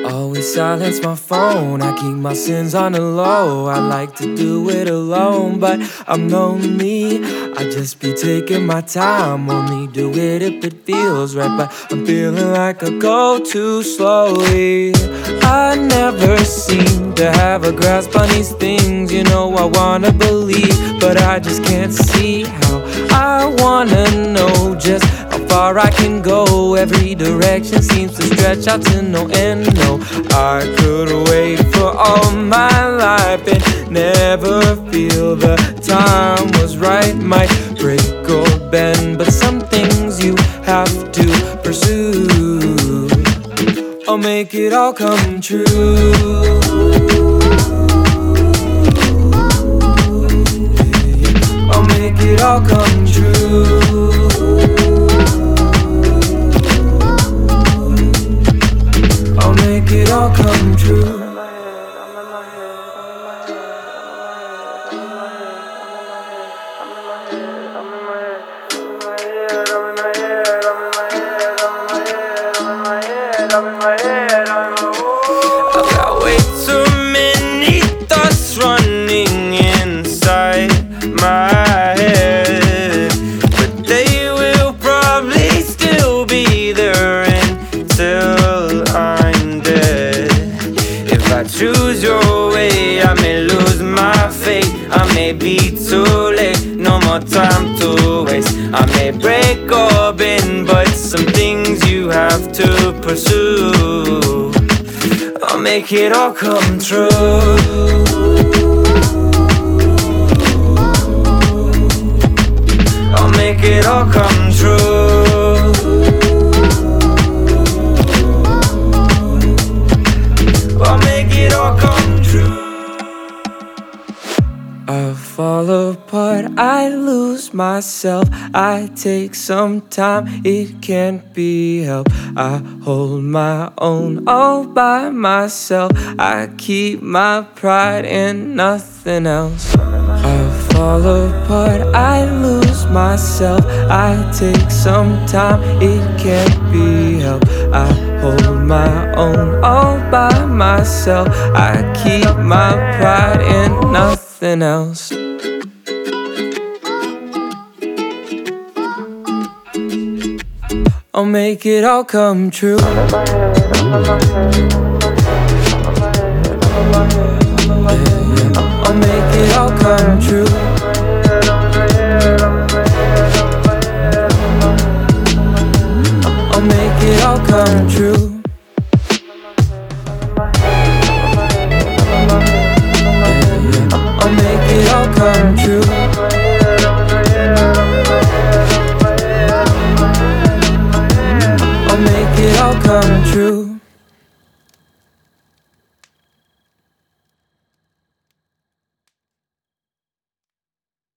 Always silence my phone, I keep my sins on the low. I like to do it alone, but I'm lonely. I just be taking my time, only do it if it feels right. But I'm feeling like I go too slowly. I never seem to have a grasp on these things. You know I wanna believe, but I just can't see how. I wanna know just how far I can go. Every direction seems to stretch out to no end. No, I could wait for all my life and never feel the time was right. Might break or bend, but some things you have to pursue. I'll make it all come true. I'll make it all come true. I'll make it all come true. I've got way too many thoughts running inside my head, but they will probably still be there until I'm dead. If I choose your way, I may lose my faith. I may be too late, no more time to waste. I may break or bend, but some things you have to pursue. I'll make it all come true. I'll make it all come true. I'll make it all come true. I fall apart, I lose myself. I take some time, it can't be helped. I hold my own all by myself. I keep my pride and nothing else. I fall apart, I lose myself. I take some time, it can't be helped. I hold my own all by myself. I keep my pride and nothing else. I'll make it all come true. I'll make it all come true. I'll make it all come true.